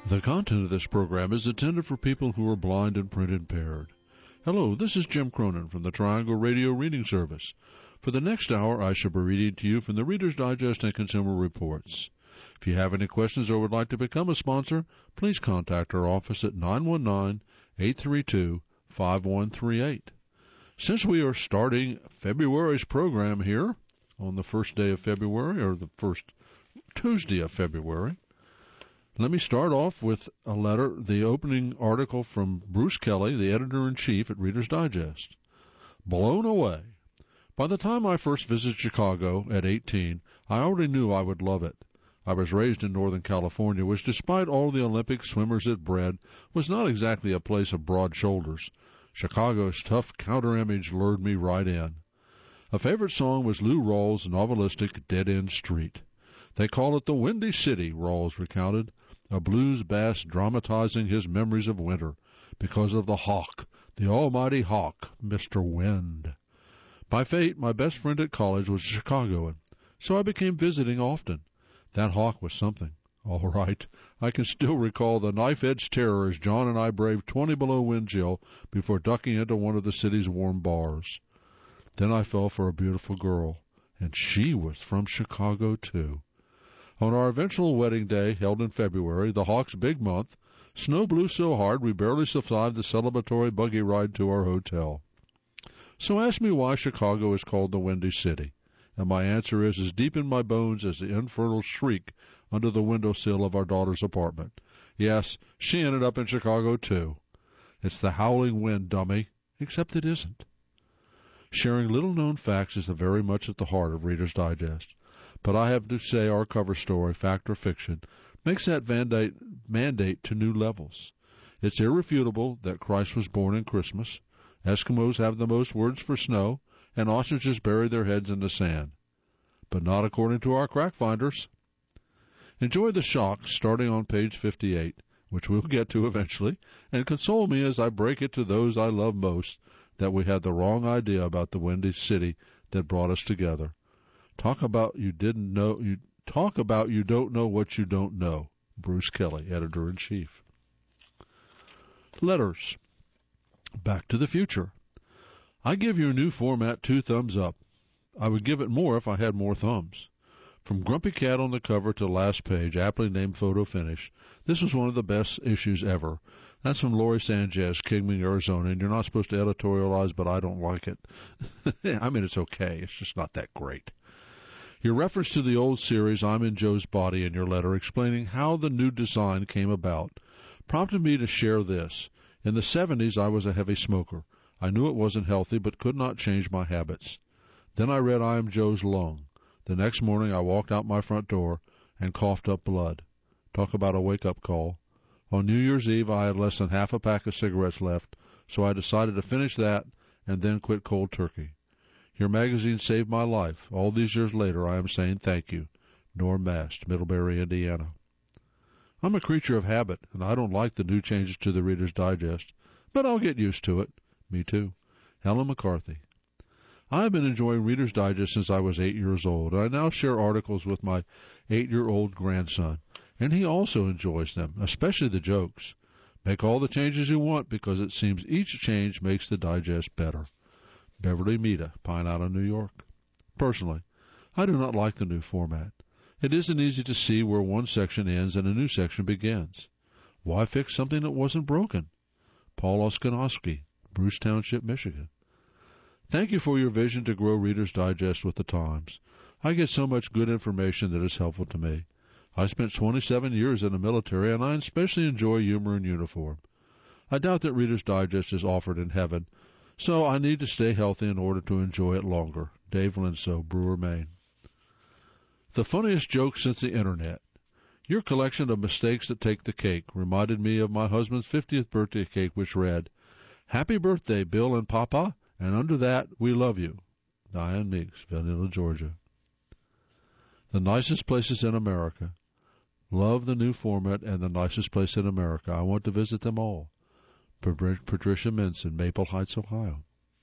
The content of this program is intended for people who are blind and print impaired. Hello, this is Jim Cronin from the Triangle Radio Reading Service. For the next hour, I shall be reading to you from the Reader's Digest and Consumer Reports. If you have any questions or would like to become a sponsor, please contact our office at 919-832-5138. Since we are starting February's program here on the first day of February, or the first Tuesday of February, let me start off with a letter, the opening article from Bruce Kelly, the editor-in-chief at Reader's Digest. Blown away. By the time I first visited Chicago at 18, I already knew I would love it. I was raised in Northern California, which despite all the Olympic swimmers it bred, was not exactly a place of broad shoulders. Chicago's tough counter-image lured me right in. A favorite song was Lou Rawls' novelistic Dead End Street. They call it the Windy City, Rawls recounted, a blues bass dramatizing his memories of winter because of the hawk, the almighty hawk, Mr. Wind. By fate, my best friend at college was a Chicagoan, so I became visiting often. That hawk was something. All right, I can still recall the knife-edge terror as John and I braved 20 below wind chill before ducking into one of the city's warm bars. Then I fell for a beautiful girl, and she was from Chicago, too. On our eventual wedding day, held in February, the Hawks' big month, snow blew so hard we barely survived the celebratory buggy ride to our hotel. So ask me why Chicago is called the Windy City, and my answer is as deep in my bones as the infernal shriek under the windowsill of our daughter's apartment. Yes, she ended up in Chicago, too. It's the howling wind, dummy, except it isn't. Sharing little-known facts is very much at the heart of Reader's Digest. But I have to say our cover story, fact or fiction, makes that mandate to new levels. It's irrefutable that Christ was born in Christmas, Eskimos have the most words for snow, and ostriches bury their heads in the sand. But not according to our crack finders. Enjoy the shock starting on page 58, which we'll get to eventually, and console me as I break it to those I love most that we had the wrong idea about the Windy City that brought us together. Talk about you don't know what you don't know. Bruce Kelly, Editor-in-Chief. Letters. Back to the Future. I give your new format 2 thumbs up. I would give it more if I had more thumbs. From Grumpy Cat on the cover to last page, aptly named photo finish, this was one of the best issues ever. That's from Lori Sanchez, Kingman, Arizona, and you're not supposed to editorialize, but I don't like it. I mean, it's okay. It's just not that great. Your reference to the old series, I'm in Joe's Body, in your letter, explaining how the new design came about, prompted me to share this. In the 70s, I was a heavy smoker. I knew it wasn't healthy, but could not change my habits. Then I read I Am Joe's Lung. The next morning, I walked out my front door and coughed up blood. Talk about a wake-up call. On New Year's Eve, I had less than half a pack of cigarettes left, so I decided to finish that and then quit cold turkey. Your magazine saved my life. All these years later, I am saying thank you. Norm Mast, Middlebury, Indiana. I'm a creature of habit, and I don't like the new changes to the Reader's Digest, but I'll get used to it. Me too. Helen McCarthy. I have been enjoying Reader's Digest since I was 8 years old, and I now share articles with my 8-year-old grandson, and he also enjoys them, especially the jokes. Make all the changes you want, because it seems each change makes the digest better. Beverly Mita, Pine Island, New York. Personally, I do not like the new format. It isn't easy to see where one section ends and a new section begins. Why fix something that wasn't broken? Paul Oskanowski, Bruce Township, Michigan. Thank you for your vision to grow Reader's Digest with the times. I get so much good information that is helpful to me. I spent 27 years in the military, and I especially enjoy humor in uniform. I doubt that Reader's Digest is offered in heaven, so I need to stay healthy in order to enjoy it longer. Dave Linso, Brewer, Maine. The funniest joke since the Internet. Your collection of mistakes that take the cake reminded me of my husband's 50th birthday cake, which read, Happy birthday, Bill and Papa, and under that, we love you. Diane Meeks, Vanilla, Georgia. The nicest places in America. Love the new format and the nicest place in America. I want to visit them all. Patricia Minson, Maple Heights, Ohio.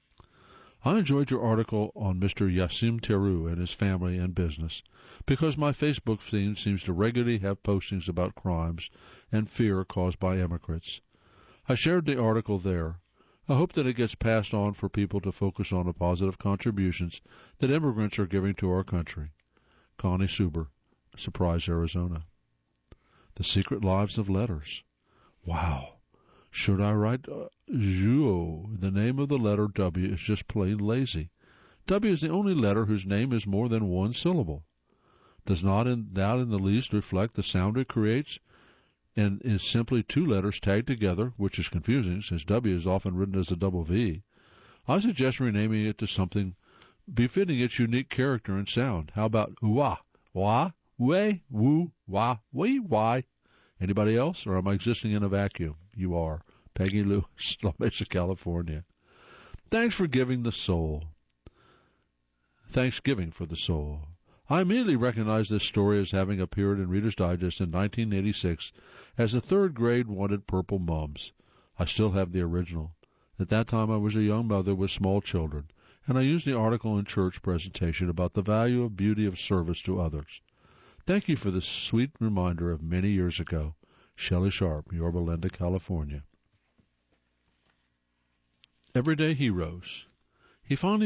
I enjoyed your article on Mr. Yassim Teru and his family and business because my Facebook feed seems to regularly have postings about crimes and fear caused by immigrants. I shared the article there. I hope that it gets passed on for people to focus on the positive contributions that immigrants are giving to our country. Connie Suber, Surprise, Arizona. The Secret Lives of Letters. Wow. Should I write Zhuo? The name of the letter W is just plain lazy. W is the only letter whose name is more than one syllable. Does not in the least reflect the sound it creates, and is simply two letters tagged together, which is confusing since W is often written as a double V. I suggest renaming it to something befitting its unique character and sound. How about Wa, Wa, Way, Woo, Wa, Wee, Why? Anybody else, or am I existing in a vacuum? You are. Peggy Lewis, La Mesa, California. Thanks for giving the soul. Thanksgiving for the soul. I immediately recognized this story as having appeared in Reader's Digest in 1986 as a third-grade wanted purple mums. I still have the original. At that time, I was a young mother with small children, and I used the article in church presentation about the value of beauty of service to others. Thank you for this sweet reminder of many years ago. Shelley Sharp, Yorba Linda, California. Everyday Heroes. I'm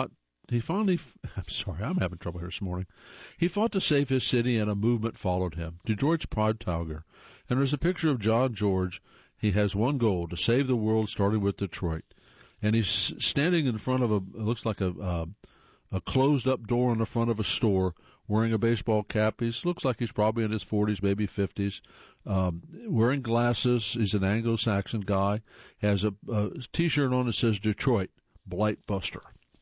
having trouble here this morning. He fought to save his city, and a movement followed him. Detroit's Proud Tiger. And there's a picture of John George. He has one goal, to save the world, starting with Detroit. And he's standing in front of it looks like a closed-up door on the front of a store, wearing a baseball cap. Looks like he's probably in his 40s, maybe 50s, wearing glasses. He's an Anglo-Saxon guy, has a T-shirt on that says Detroit, Blight Buster.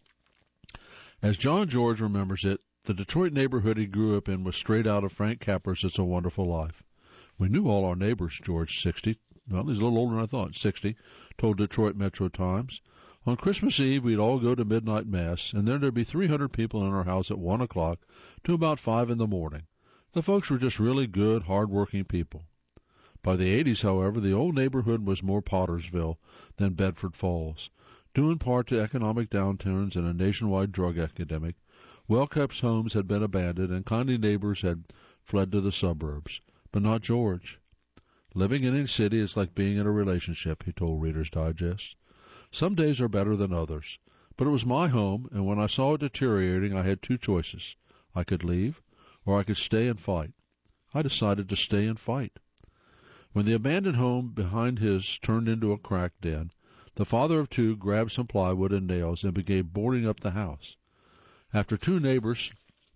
As John George remembers it, the Detroit neighborhood he grew up in was straight out of Frank Capra's It's a Wonderful Life. We knew all our neighbors, George, 60. Well, he's a little older than I thought, 60, told Detroit Metro Times. On Christmas Eve, we'd all go to midnight mass, and then there'd be 300 people in our house at 1 o'clock to about 5 in the morning. The folks were just really good, hard-working people. By the 80s, however, the old neighborhood was more Pottersville than Bedford Falls. Due in part to economic downturns and a nationwide drug epidemic, well-kept homes had been abandoned and kindly neighbors had fled to the suburbs. But not George. Living in a city is like being in a relationship, he told Reader's Digest. Some days are better than others. But it was my home, and when I saw it deteriorating, I had two choices. I could leave, or I could stay and fight. I decided to stay and fight. When the abandoned home behind his turned into a crack den, the father of two grabbed some plywood and nails and began boarding up the house. After two neighbors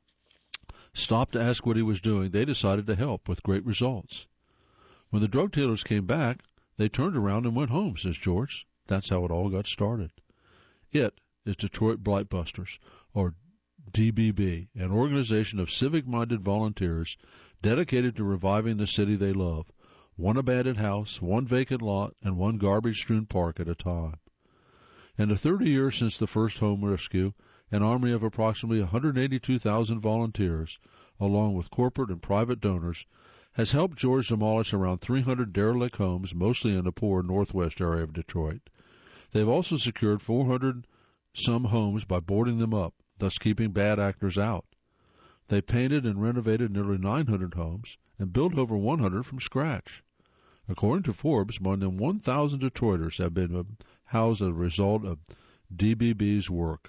stopped to ask what he was doing, they decided to help, with great results. When the drug dealers came back, they turned around and went home, says George. That's how it all got started. It is Detroit Blight Busters, or DBB, an organization of civic-minded volunteers dedicated to reviving the city they love, one abandoned house, one vacant lot, and one garbage-strewn park at a time. In the 30 years since the first home rescue, an army of approximately 182,000 volunteers, along with corporate and private donors, has helped George demolish around 300 derelict homes, mostly in the poor northwest area of Detroit. They've also secured 400-some homes by boarding them up, thus keeping bad actors out. They painted and renovated nearly 900 homes and built over 100 from scratch. According to Forbes, more than 1,000 Detroiters have been housed as a result of DBB's work.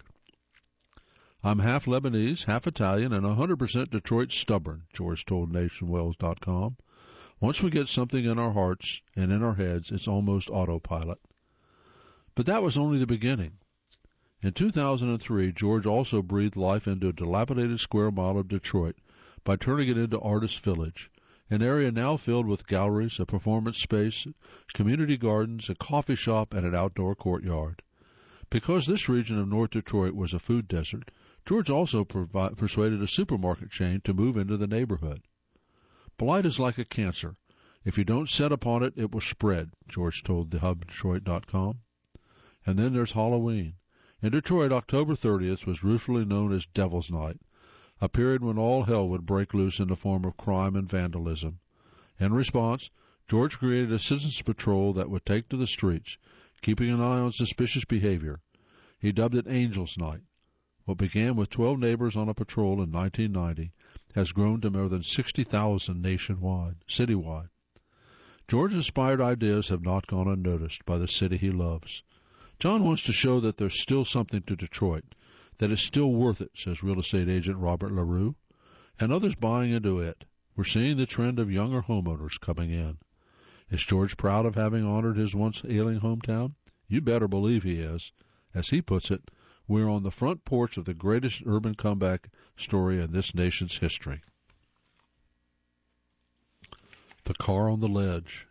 I'm half Lebanese, half Italian, and 100% Detroit stubborn, George told NationWells.com. Once we get something in our hearts and in our heads, it's almost autopilot. But that was only the beginning. In 2003, George also breathed life into a dilapidated square mile of Detroit by turning it into Artist Village, an area now filled with galleries, a performance space, community gardens, a coffee shop, and an outdoor courtyard. Because this region of North Detroit was a food desert, George also persuaded a supermarket chain to move into the neighborhood. Blight is like a cancer. If you don't set upon it, it will spread, George told thehubdetroit.com. And then there's Halloween. In Detroit, October 30th was ruefully known as Devil's Night, a period when all hell would break loose in the form of crime and vandalism. In response, George created a citizens patrol that would take to the streets, keeping an eye on suspicious behavior. He dubbed it Angels Night. What began with 12 neighbors on a patrol in 1990 has grown to more than 60,000 citywide. George-inspired ideas have not gone unnoticed by the city he loves. John wants to show that there's still something to Detroit, that it's still worth it, says real estate agent Robert LaRue, and others buying into it. We're seeing the trend of younger homeowners coming in. Is George proud of having honored his once ailing hometown? You better believe he is. As he puts it, we're on the front porch of the greatest urban comeback story in this nation's history. The car on the ledge.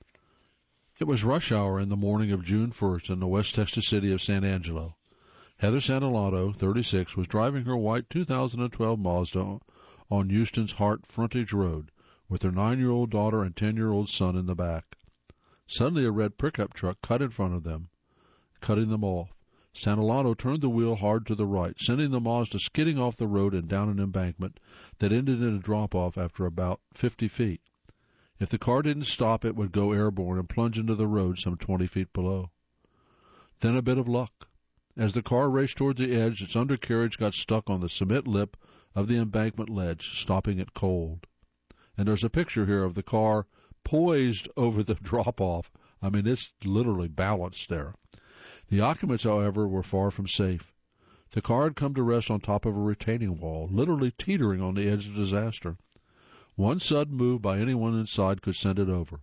It was rush hour in the morning of June 1st in the West Texas city of San Angelo. Heather Santalado, 36, was driving her white 2012 Mazda on Houston's Hart Frontage Road with her 9-year-old daughter and 10-year-old son in the back. Suddenly a red pickup truck cut in front of them, cutting them off. Santalado turned the wheel hard to the right, sending the Mazda skidding off the road and down an embankment that ended in a drop-off after about 50 feet. If the car didn't stop, it would go airborne and plunge into the road some 20 feet below. Then a bit of luck. As the car raced toward the edge, its undercarriage got stuck on the cement lip of the embankment ledge, stopping it cold. And there's a picture here of the car poised over the drop-off. I mean, it's literally balanced there. The occupants, however, were far from safe. The car had come to rest on top of a retaining wall, literally teetering on the edge of disaster. One sudden move by anyone inside could send it over.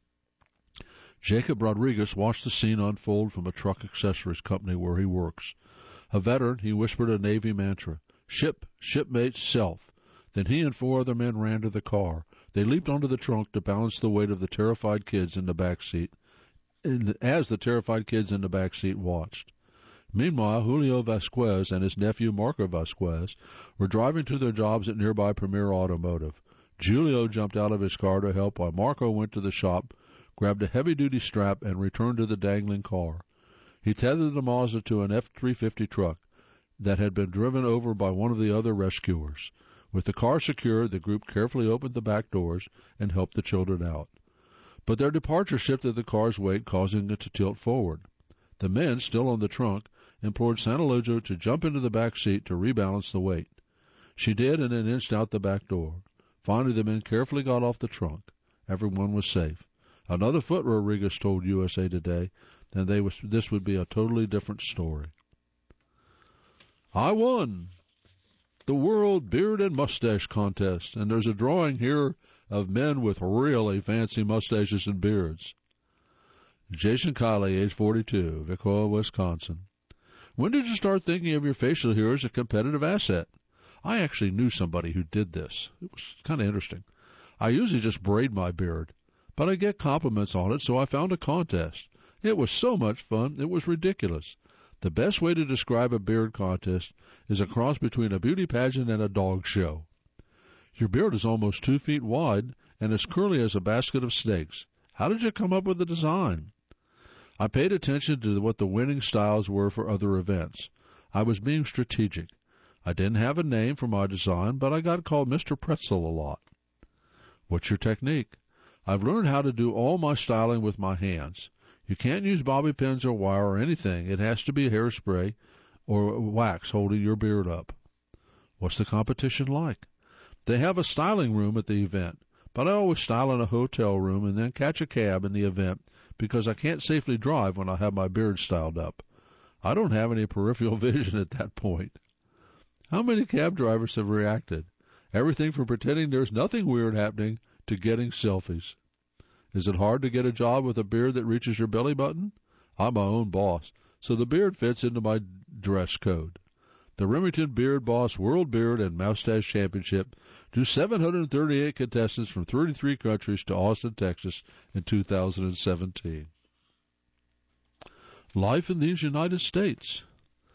Jacob Rodriguez watched the scene unfold from a truck accessories company where he works. A veteran, he whispered a Navy mantra, "Ship, shipmate, self." Then he and 4 other men ran to the car. They leaped onto the trunk to balance the weight of the terrified kids in the back seat, as the terrified kids in the back seat watched. Meanwhile, Julio Vasquez and his nephew Marco Vasquez were driving to their jobs at nearby Premier Automotive. Julio jumped out of his car to help while Marco went to the shop, grabbed a heavy-duty strap, and returned to the dangling car. He tethered the Mazda to an F-350 truck that had been driven over by one of the other rescuers. With the car secured, the group carefully opened the back doors and helped the children out. But their departure shifted the car's weight, causing it to tilt forward. The men, still on the trunk, implored Santalado to jump into the back seat to rebalance the weight. She did, and then inched out the back door. Finally, the men carefully got off the trunk. Everyone was safe. Another foot, Rodriguez told USA Today, and this would be a totally different story. I won the World Beard and Mustache Contest, and there's a drawing here of men with really fancy mustaches and beards. Jason Kiley, age 42, Vicoa, Wisconsin. When did you start thinking of your facial hair as a competitive asset? I actually knew somebody who did this. It was kind of interesting. I usually just braid my beard, but I get compliments on it, so I found a contest. It was so much fun, it was ridiculous. The best way to describe a beard contest is a cross between a beauty pageant and a dog show. Your beard is almost 2 feet wide and as curly as a basket of snakes. How did you come up with the design? I paid attention to what the winning styles were for other events. I was being strategic. I didn't have a name for my design, but I got called Mr. Pretzel a lot. What's your technique? I've learned how to do all my styling with my hands. You can't use bobby pins or wire or anything. It has to be hairspray or wax holding your beard up. What's the competition like? They have a styling room at the event, but I always style in a hotel room and then catch a cab in the event because I can't safely drive when I have my beard styled up. I don't have any peripheral vision at that point. How many cab drivers have reacted? Everything from pretending there's nothing weird happening to getting selfies. Is it hard to get a job with a beard that reaches your belly button? I'm my own boss, so the beard fits into my dress code. The Remington Beard Boss World Beard and Mustache Championship drew 738 contestants from 33 countries to Austin, Texas in 2017. Life in these United States.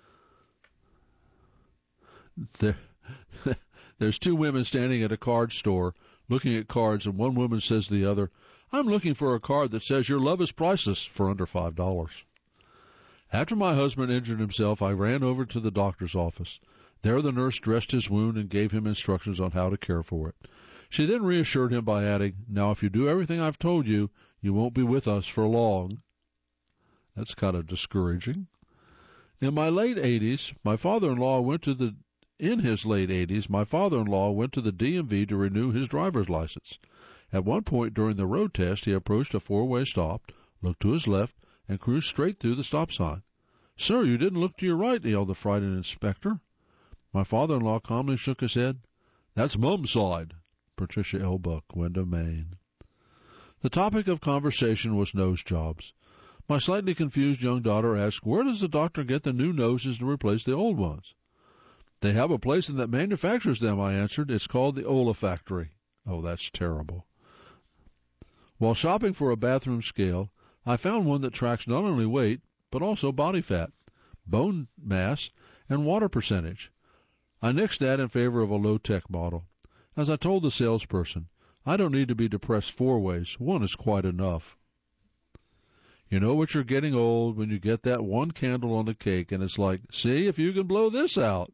There's 2 women standing at a card store looking at cards, and one woman says to the other, "I'm looking for a card that says your love is priceless for under $5. After my husband injured himself, I ran over to the doctor's office. There the nurse dressed his wound and gave him instructions on how to care for it. She then reassured him by adding, "Now, if you do everything I've told you, you won't be with us for long." That's kind of discouraging. In his late 80s, my father-in-law went to the DMV to renew his driver's license. At one point during the road test, he approached a four-way stop, looked to his left, and cruised straight through the stop sign. "Sir, you didn't look to your right," yelled the frightened inspector. My father-in-law calmly shook his head. "That's Mum's side." Patricia L. Buck, Wyndham, Maine. The topic of conversation was nose jobs. My slightly confused young daughter asked, "Where does the doctor get the new noses to replace the old ones?" "They have a place that manufactures them," I answered. "It's called the Olfactory." Oh, that's terrible. While shopping for a bathroom scale, I found one that tracks not only weight, but also body fat, bone mass, and water percentage. I nixed that in favor of a low-tech model. As I told the salesperson, I don't need to be depressed 4 ways. One is quite enough. You know what you're getting old when you get that one candle on the cake and it's like, see if you can blow this out.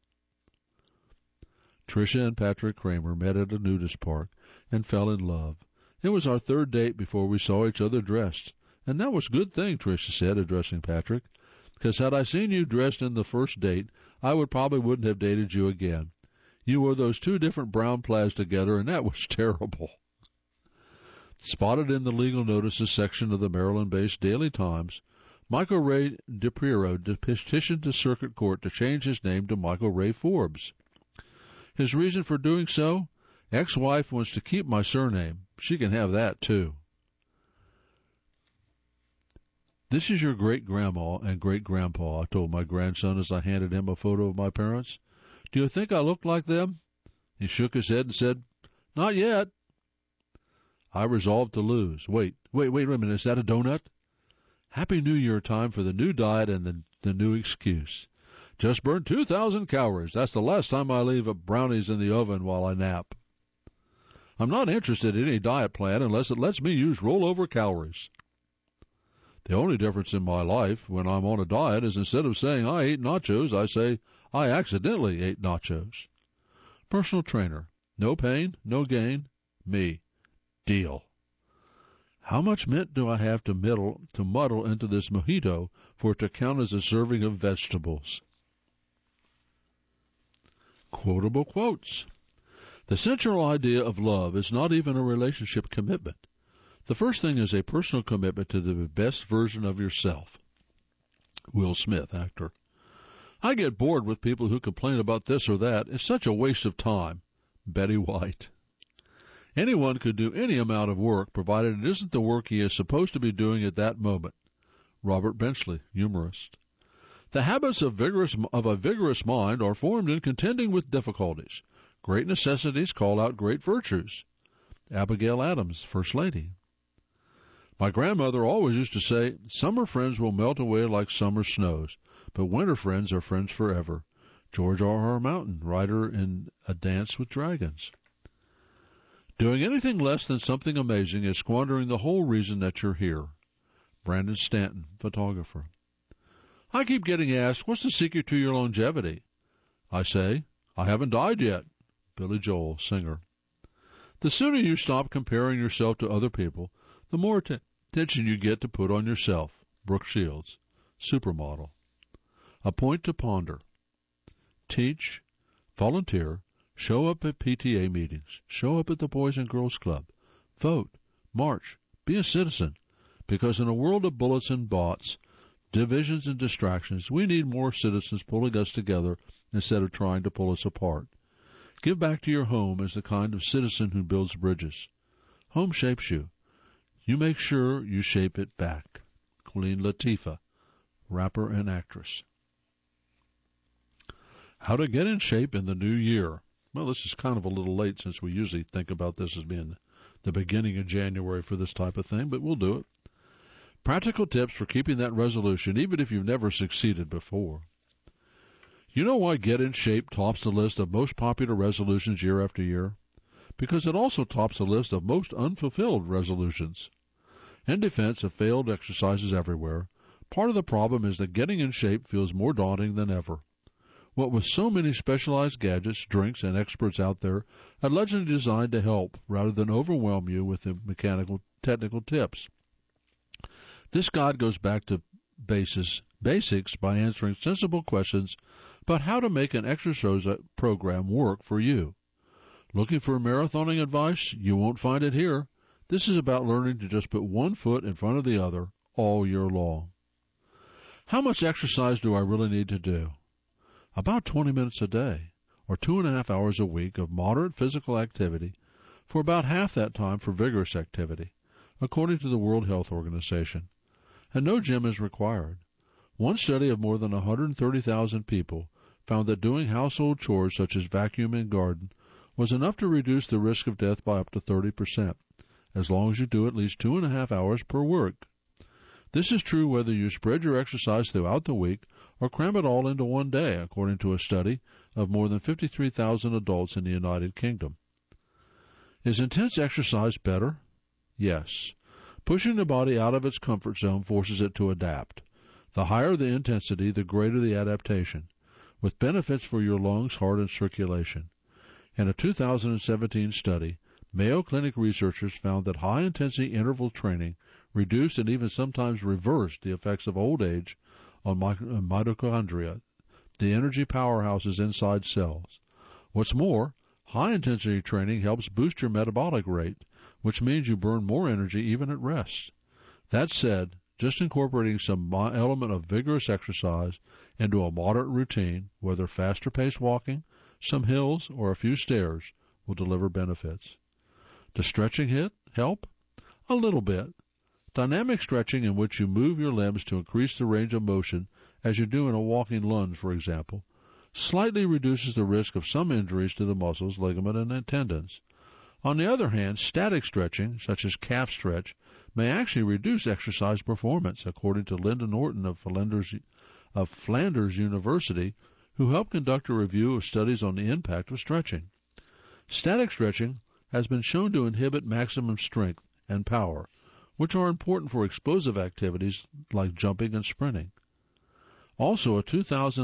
Tricia and Patrick Kramer met at a nudist park and fell in love. It was our 3rd date before we saw each other dressed. And that was a good thing, Tricia said, addressing Patrick, because had I seen you dressed in the first date, I probably wouldn't have dated you again. You wore those 2 different brown plaids together, and that was terrible. Spotted in the legal notices section of the Maryland-based Daily Times, Michael Ray DiPiero petitioned the circuit court to change his name to Michael Ray Forbes. His reason for doing so? Ex-wife wants to keep my surname. She can have that, too. "This is your great-grandma and great-grandpa," I told my grandson as I handed him a photo of my parents. "Do you think I look like them?" He shook his head and said, "Not yet." I resolved to lose. Wait a minute, is that a donut? Happy New Year time for the new diet and the new excuse. Just burned 2,000 calories. That's the last time I leave brownies in the oven while I nap. I'm not interested in any diet plan unless it lets me use rollover calories. The only difference in my life when I'm on a diet is instead of saying I ate nachos, I say I accidentally ate nachos. Personal trainer. No pain, no gain. Me. Deal. How much mint do I have to muddle into this mojito for it to count as a serving of vegetables? Quotable quotes. The central idea of love is not even a relationship commitment. The first thing is a personal commitment to the best version of yourself. Will Smith, actor. I get bored with people who complain about this or that. It's such a waste of time. Betty White. Anyone could do any amount of work, provided it isn't the work he is supposed to be doing at that moment. Robert Benchley, humorist. The habits of a vigorous mind are formed in contending with difficulties. Great necessities call out great virtues. Abigail Adams, First Lady. My grandmother always used to say, summer friends will melt away like summer snows, but winter friends are friends forever. George R.R. Martin, writer in A Dance with Dragons. Doing anything less than something amazing is squandering the whole reason that you're here. Brandon Stanton, photographer. I keep getting asked, what's the secret to your longevity? I say, I haven't died yet. Billy Joel, singer. The sooner you stop comparing yourself to other people, the more attention you get to put on yourself. Brooke Shields, supermodel. A point to ponder. Teach, volunteer, show up at PTA meetings, show up at the Boys and Girls Club, vote, march, be a citizen, because in a world of bullets and bots, divisions and distractions, we need more citizens pulling us together instead of trying to pull us apart. Give back to your home as the kind of citizen who builds bridges. Home shapes you. You make sure you shape it back. Queen Latifah, rapper and actress. How to get in shape in the new year. Well, this is kind of a little late since we usually think about this as being the beginning of January for this type of thing, but we'll do it. Practical tips for keeping that resolution, even if you've never succeeded before. You know why Get in Shape tops the list of most popular resolutions year after year? Because it also tops the list of most unfulfilled resolutions. In defense of failed exercises everywhere, part of the problem is that getting in shape feels more daunting than ever. What with so many specialized gadgets, drinks, and experts out there, allegedly designed to help rather than overwhelm you with the technical tips. This guide goes back to basics by answering sensible questions about how to make an exercise program work for you. Looking for marathoning advice? You won't find it here. This is about learning to just put one foot in front of the other all year long. How much exercise do I really need to do? About 20 minutes a day, or 2.5 hours a week of moderate physical activity, for about half that time for vigorous activity, according to the World Health Organization. And no gym is required. One study of more than 130,000 people found that doing household chores such as vacuum and garden was enough to reduce the risk of death by up to 30%, as long as you do at least 2.5 hours per work. This is true whether you spread your exercise throughout the week or cram it all into one day, according to a study of more than 53,000 adults in the United Kingdom. Is intense exercise better? Yes. Pushing the body out of its comfort zone forces it to adapt. The higher the intensity, the greater the adaptation, with benefits for your lungs, heart, and circulation. In a 2017 study, Mayo Clinic researchers found that high-intensity interval training reduced and even sometimes reversed the effects of old age on mitochondria, the energy powerhouses inside cells. What's more, high-intensity training helps boost your metabolic rate, which means you burn more energy even at rest. That said, just incorporating some element of vigorous exercise into a moderate routine, whether faster-paced walking, some hills, or a few stairs, will deliver benefits. Does stretching help? A little bit. Dynamic stretching, in which you move your limbs to increase the range of motion, as you do in a walking lunge, for example, slightly reduces the risk of some injuries to the muscles, ligament, and tendons. On the other hand, static stretching, such as calf stretch, may actually reduce exercise performance, according to Linda Norton of Flanders University, who helped conduct a review of studies on the impact of stretching. Static stretching has been shown to inhibit maximum strength and power, which are important for explosive activities like jumping and sprinting. Also, a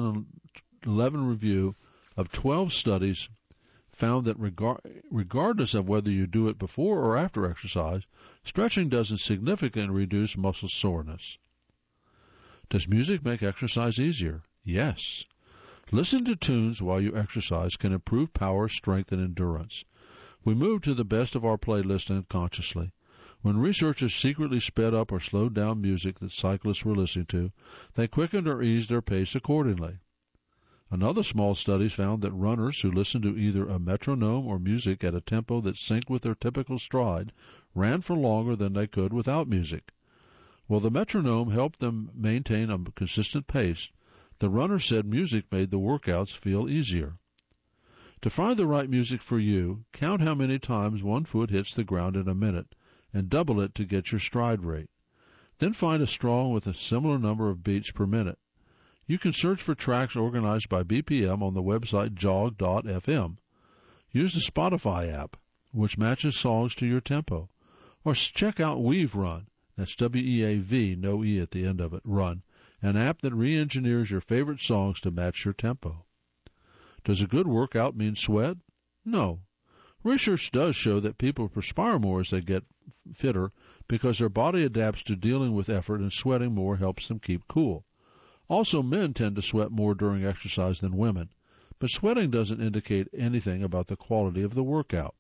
2011 review of 12 studies found that regardless of whether you do it before or after exercise, stretching doesn't significantly reduce muscle soreness. Does music make exercise easier? Yes. Listening to tunes while you exercise can improve power, strength, and endurance. We move to the best of our playlist unconsciously. When researchers secretly sped up or slowed down music that cyclists were listening to, they quickened or eased their pace accordingly. Another small study found that runners who listened to either a metronome or music at a tempo that synced with their typical stride ran for longer than they could without music. While the metronome helped them maintain a consistent pace, the runner said music made the workouts feel easier. To find the right music for you, count how many times one foot hits the ground in a minute, and double it to get your stride rate. Then find a song with a similar number of beats per minute. You can search for tracks organized by BPM on the website jog.fm. Use the Spotify app, which matches songs to your tempo. Or check out Weave Run, that's W-E-A-V, no E at the end of it, Run, an app that re-engineers your favorite songs to match your tempo. Does a good workout mean sweat? No. Research does show that people perspire more as they get fitter because their body adapts to dealing with effort, and sweating more helps them keep cool. Also, men tend to sweat more during exercise than women, but sweating doesn't indicate anything about the quality of the workout.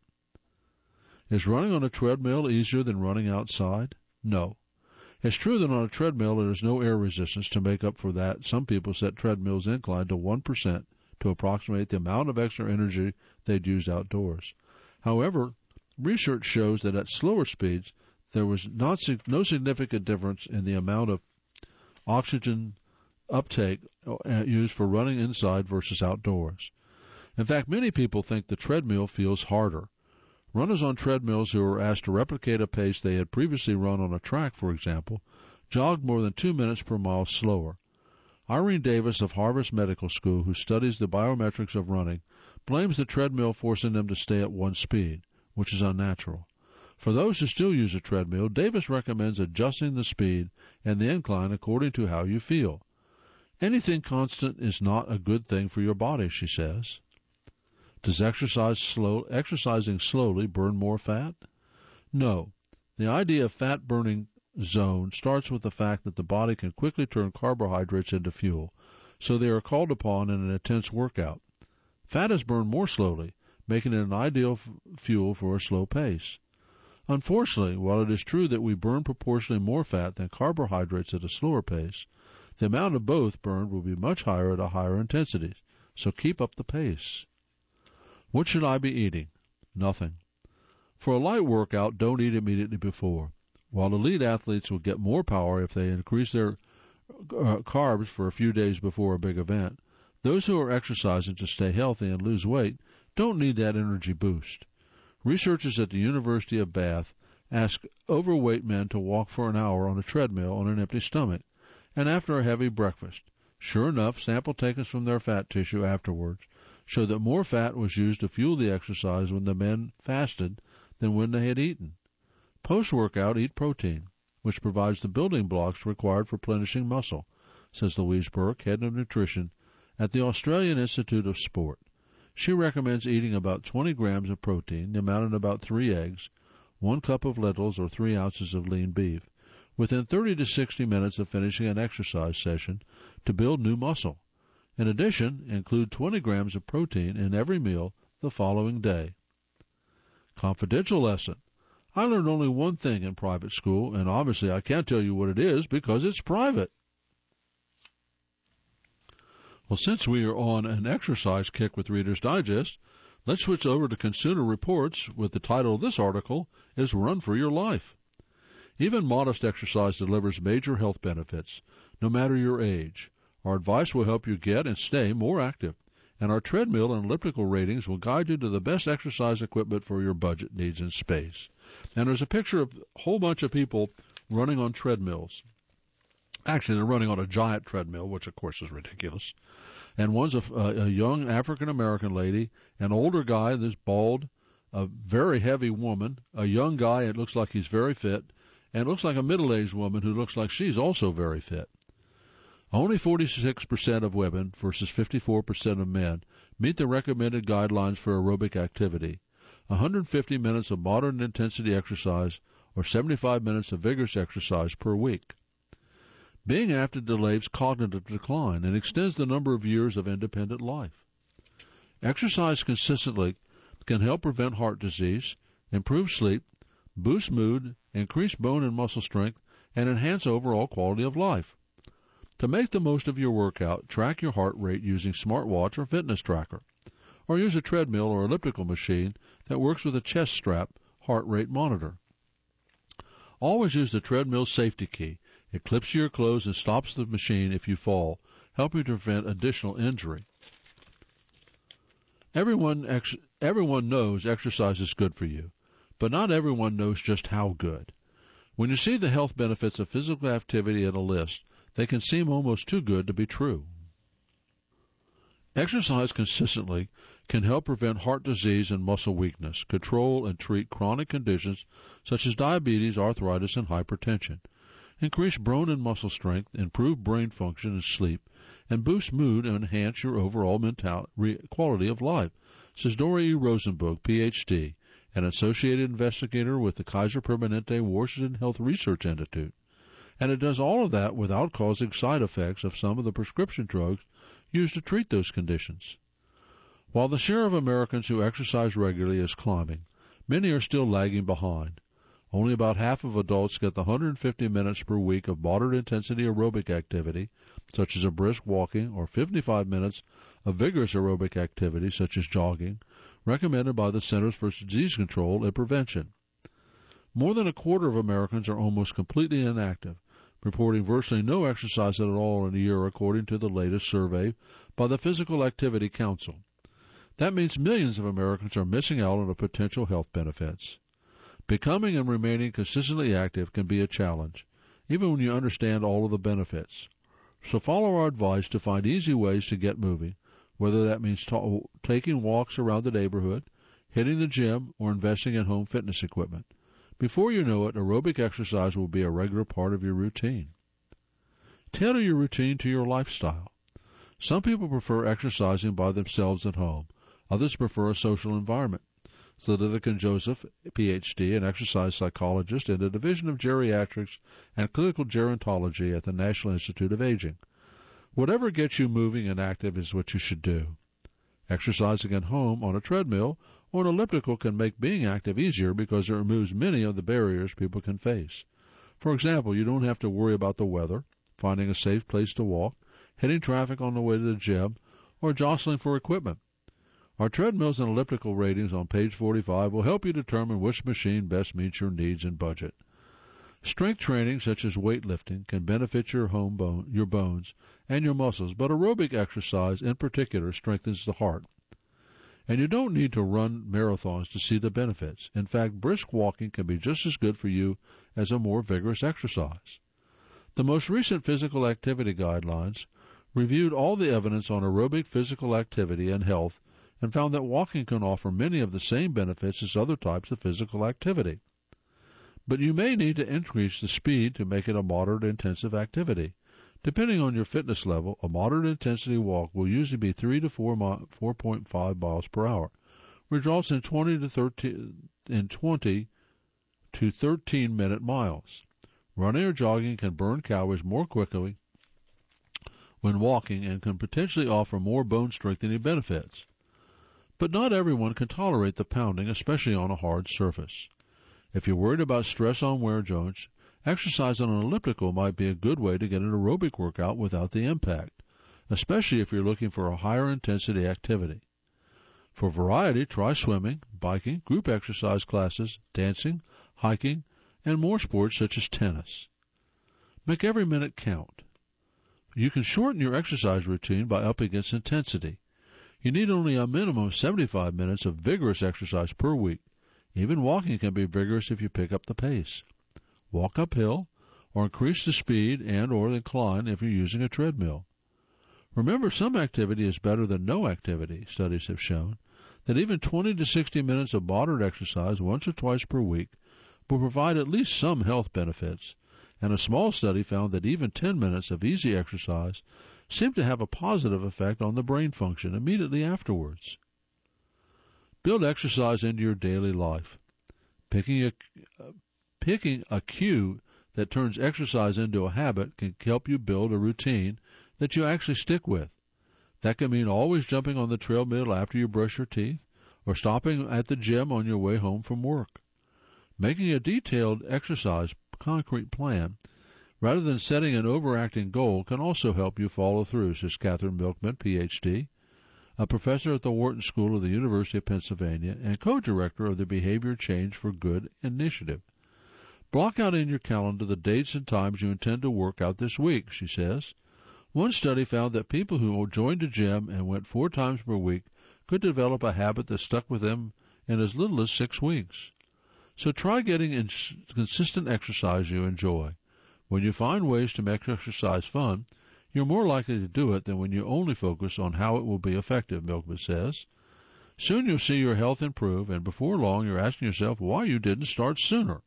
Is running on a treadmill easier than running outside? No. It's true that on a treadmill there is no air resistance. To make up for that, some people set treadmills inclined to 1% to approximate the amount of extra energy they'd used outdoors. However, research shows that at slower speeds, there was no significant difference in the amount of oxygen uptake used for running inside versus outdoors. In fact, many people think the treadmill feels harder. Runners on treadmills who were asked to replicate a pace they had previously run on a track, for example, jogged more than 2 minutes per mile slower. Irene Davis of Harvard Medical School, who studies the biometrics of running, blames the treadmill forcing them to stay at one speed, which is unnatural. For those who still use a treadmill, Davis recommends adjusting the speed and the incline according to how you feel. Anything constant is not a good thing for your body, she says. Does exercising slowly burn more fat? No. The idea of fat burning zone starts with the fact that the body can quickly turn carbohydrates into fuel, so they are called upon in an intense workout. Fat is burned more slowly, making it an ideal fuel for a slow pace. Unfortunately, while it is true that we burn proportionally more fat than carbohydrates at a slower pace, the amount of both burned will be much higher at a higher intensity, so keep up the pace. What should I be eating? Nothing. For a light workout, don't eat immediately before. While elite athletes will get more power if they increase their carbs for a few days before a big event, those who are exercising to stay healthy and lose weight don't need that energy boost. Researchers at the University of Bath asked overweight men to walk for an hour on a treadmill on an empty stomach and after a heavy breakfast. Sure enough, sample taken from their fat tissue afterwards showed that more fat was used to fuel the exercise when the men fasted than when they had eaten. Post-workout, eat protein, which provides the building blocks required for replenishing muscle, says Louise Burke, head of nutrition at the Australian Institute of Sport. She recommends eating about 20 grams of protein, the amount in about 3 eggs, 1 cup of lentils or 3 ounces of lean beef, within 30 to 60 minutes of finishing an exercise session to build new muscle. In addition, include 20 grams of protein in every meal the following day. Confidential lesson. I learned only one thing in private school, and obviously I can't tell you what it is because it's private. Well, since we are on an exercise kick with Reader's Digest, let's switch over to Consumer Reports with the title of this article is Run for Your Life. Even modest exercise delivers major health benefits, no matter your age. Our advice will help you get and stay more active, and our treadmill and elliptical ratings will guide you to the best exercise equipment for your budget needs and space. And there's a picture of a whole bunch of people running on treadmills. Actually, they're running on a giant treadmill, which, of course, is ridiculous. And one's a young African-American lady, an older guy that's bald, a very heavy woman, a young guy, it looks like he's very fit, and it looks like a middle-aged woman who looks like she's also very fit. Only 46% of women versus 54% of men meet the recommended guidelines for aerobic activity. 150 minutes of moderate intensity exercise or 75 minutes of vigorous exercise per week. Being active delays cognitive decline and extends the number of years of independent life. Exercise consistently can help prevent heart disease, improve sleep, boost mood, increase bone and muscle strength, and enhance overall quality of life. To make the most of your workout, track your heart rate using smartwatch or fitness tracker, or use a treadmill or elliptical machine that works with a chest strap heart rate monitor. Always use the treadmill safety key. It clips to your clothes and stops the machine if you fall, helping to prevent additional injury. Everyone knows exercise is good for you, but not everyone knows just how good. When you see the health benefits of physical activity in a list, they can seem almost too good to be true. Exercise consistently can help prevent heart disease and muscle weakness, control and treat chronic conditions such as diabetes, arthritis, and hypertension, increase bone and muscle strength, improve brain function and sleep, and boost mood and enhance your overall quality of life, says Dora E. Rosenberg, Ph.D., an associated investigator with the Kaiser Permanente Washington Health Research Institute. And it does all of that without causing side effects of some of the prescription drugs used to treat those conditions. While the share of Americans who exercise regularly is climbing, many are still lagging behind. Only about half of adults get the 150 minutes per week of moderate-intensity aerobic activity, such as a brisk walking, or 55 minutes of vigorous aerobic activity, such as jogging, recommended by the Centers for Disease Control and Prevention. More than a quarter of Americans are almost completely inactive, reporting virtually no exercise at all in a year according to the latest survey by the Physical Activity Council. That means millions of Americans are missing out on the potential health benefits. Becoming and remaining consistently active can be a challenge, even when you understand all of the benefits. So follow our advice to find easy ways to get moving, whether that means taking walks around the neighborhood, hitting the gym, or investing in home fitness equipment. Before you know it, aerobic exercise will be a regular part of your routine. Tailor your routine to your lifestyle. Some people prefer exercising by themselves at home. Others prefer a social environment. Slidika Joseph, Ph.D., an exercise psychologist in the Division of Geriatrics and Clinical Gerontology at the National Institute of Aging. Whatever gets you moving and active is what you should do. Exercising at home on a treadmill or an elliptical can make being active easier because it removes many of the barriers people can face. For example, you don't have to worry about the weather, finding a safe place to walk, hitting traffic on the way to the gym, or jostling for equipment. Our treadmills and elliptical ratings on page 45 will help you determine which machine best meets your needs and budget. Strength training, such as weightlifting, can benefit your bones and your muscles, but aerobic exercise in particular strengthens the heart. And you don't need to run marathons to see the benefits. In fact, brisk walking can be just as good for you as a more vigorous exercise. The most recent physical activity guidelines reviewed all the evidence on aerobic physical activity and health and found that walking can offer many of the same benefits as other types of physical activity. But you may need to increase the speed to make it a moderate intensive activity. Depending on your fitness level, a moderate intensity walk will usually be 3 to 4.5 miles per hour, which results in 20 to 13 minute miles. Running or jogging can burn calories more quickly when walking and can potentially offer more bone strengthening benefits. But not everyone can tolerate the pounding, especially on a hard surface. If you're worried about stress on wear joints, exercise on an elliptical might be a good way to get an aerobic workout without the impact, especially if you're looking for a higher intensity activity. For variety, try swimming, biking, group exercise classes, dancing, hiking, and more sports such as tennis. Make every minute count. You can shorten your exercise routine by upping its intensity. You need only a minimum of 75 minutes of vigorous exercise per week. Even walking can be vigorous if you pick up the pace. Walk uphill, or increase the speed and or incline if you're using a treadmill. Remember, some activity is better than no activity. Studies have shown that even 20 to 60 minutes of moderate exercise once or twice per week will provide at least some health benefits, and a small study found that even 10 minutes of easy exercise seemed to have a positive effect on the brain function immediately afterwards. Build exercise into your daily life. Picking a cue that turns exercise into a habit can help you build a routine that you actually stick with. That can mean always jumping on the treadmill after you brush your teeth, or stopping at the gym on your way home from work. Making a detailed exercise concrete plan rather than setting an overacting goal can also help you follow through, says Catherine Milkman, Ph.D., a professor at the Wharton School of the University of Pennsylvania and co-director of the Behavior Change for Good initiative. Block out in your calendar the dates and times you intend to work out this week, she says. One study found that people who joined a gym and went 4 times per week could develop a habit that stuck with them in as little as 6 weeks. So try getting in consistent exercise you enjoy. When you find ways to make exercise fun, you're more likely to do it than when you only focus on how it will be effective, Milkman says. Soon you'll see your health improve, and before long you're asking yourself why you didn't start sooner.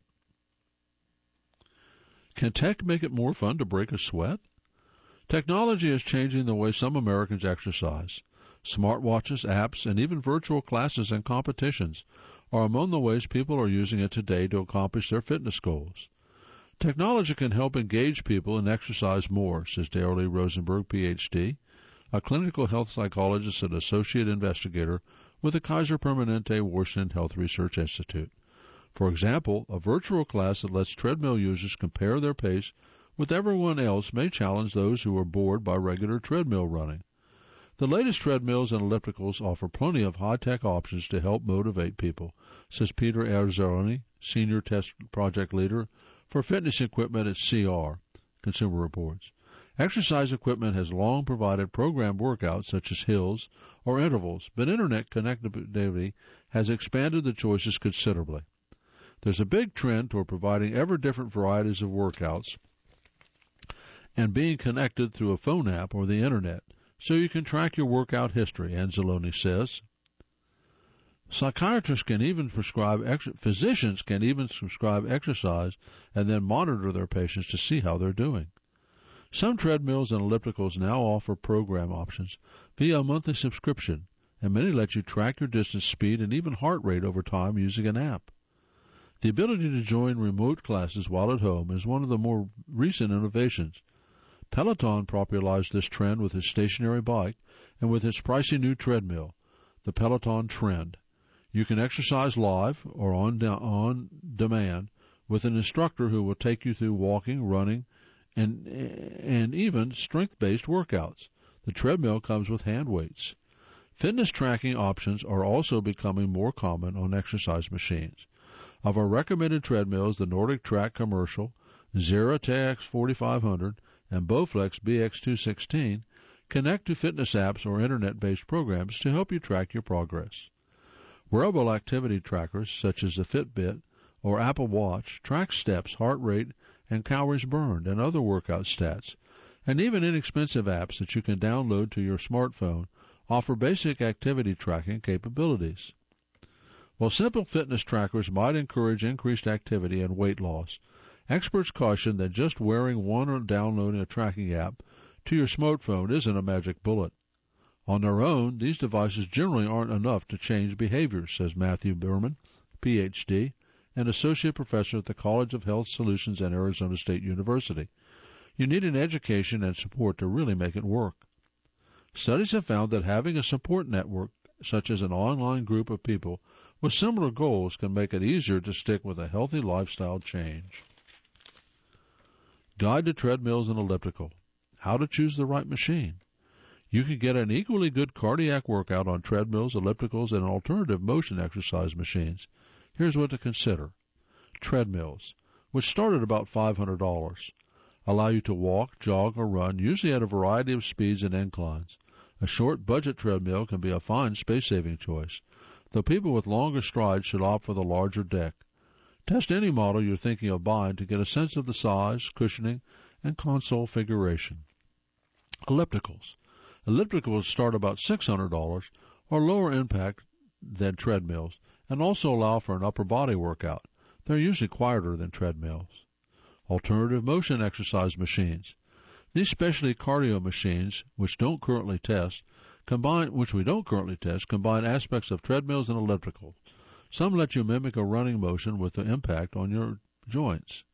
Can tech make it more fun to break a sweat? Technology is changing the way some Americans exercise. Smartwatches, apps, and even virtual classes and competitions are among the ways people are using it today to accomplish their fitness goals. Technology can help engage people and exercise more, says Darrell E. Rosenberg, Ph.D., a clinical health psychologist and associate investigator with the Kaiser Permanente Washington Health Research Institute. For example, a virtual class that lets treadmill users compare their pace with everyone else may challenge those who are bored by regular treadmill running. The latest treadmills and ellipticals offer plenty of high-tech options to help motivate people, says Peter Arzaroni, Senior Test Project Leader for Fitness Equipment at CR, Consumer Reports. Exercise equipment has long provided programmed workouts such as hills or intervals, but Internet connectivity has expanded the choices considerably. There's a big trend toward providing ever-different varieties of workouts and being connected through a phone app or the Internet, so you can track your workout history, Anzalone says. Physicians can even prescribe exercise and then monitor their patients to see how they're doing. Some treadmills and ellipticals now offer program options via a monthly subscription, and many let you track your distance, speed, and even heart rate over time using an app. The ability to join remote classes while at home is one of the more recent innovations. Peloton popularized this trend with its stationary bike and with its pricey new treadmill, the Peloton Trend. You can exercise live or on demand with an instructor who will take you through walking, running, and even strength-based workouts. The treadmill comes with hand weights. Fitness tracking options are also becoming more common on exercise machines. Of our recommended treadmills, the Nordic Track Commercial, Xera-TX 4500, and Bowflex BX216 connect to fitness apps or internet-based programs to help you track your progress. Wearable activity trackers such as the Fitbit or Apple Watch track steps, heart rate, and calories burned and other workout stats. And even inexpensive apps that you can download to your smartphone offer basic activity tracking capabilities. While simple fitness trackers might encourage increased activity and weight loss, experts caution that just wearing one or downloading a tracking app to your smartphone isn't a magic bullet. On their own, these devices generally aren't enough to change behavior, says Matthew Berman, Ph.D., and Associate Professor at the College of Health Solutions at Arizona State University. You need an education and support to really make it work. Studies have found that having a support network, such as an online group of people with similar goals, can make it easier to stick with a healthy lifestyle change. Guide to treadmills and elliptical. How to choose the right machine. You can get an equally good cardiac workout on treadmills, ellipticals, and alternative motion exercise machines. Here's what to consider. Treadmills, which start at about $500, allow you to walk, jog, or run, usually at a variety of speeds and inclines. A short budget treadmill can be a fine space-saving choice, though people with longer strides should opt for the larger deck. Test any model you're thinking of buying to get a sense of the size, cushioning, and console configuration. Ellipticals. Ellipticals start about $600 or lower impact than treadmills and also allow for an upper body workout. They're usually quieter than treadmills. Alternative motion exercise machines. These specialty cardio machines, which we don't currently test, combine aspects of treadmills and ellipticals. Some let you mimic a running motion without the impact on your joints.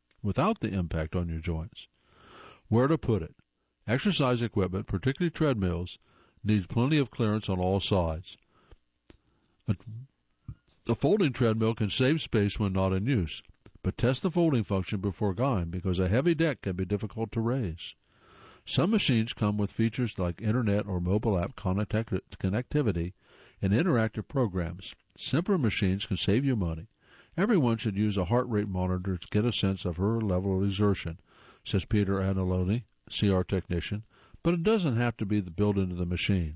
Where to put it? Exercise equipment, particularly treadmills, needs plenty of clearance on all sides. A folding treadmill can save space when not in use, but test the folding function before going because a heavy deck can be difficult to raise. Some machines come with features like internet or mobile app connectivity and interactive programs. Simpler machines can save you money. Everyone should use a heart rate monitor to get a sense of her level of exertion, says Peter Aniloni, CR technician, but it doesn't have to be built into the machine.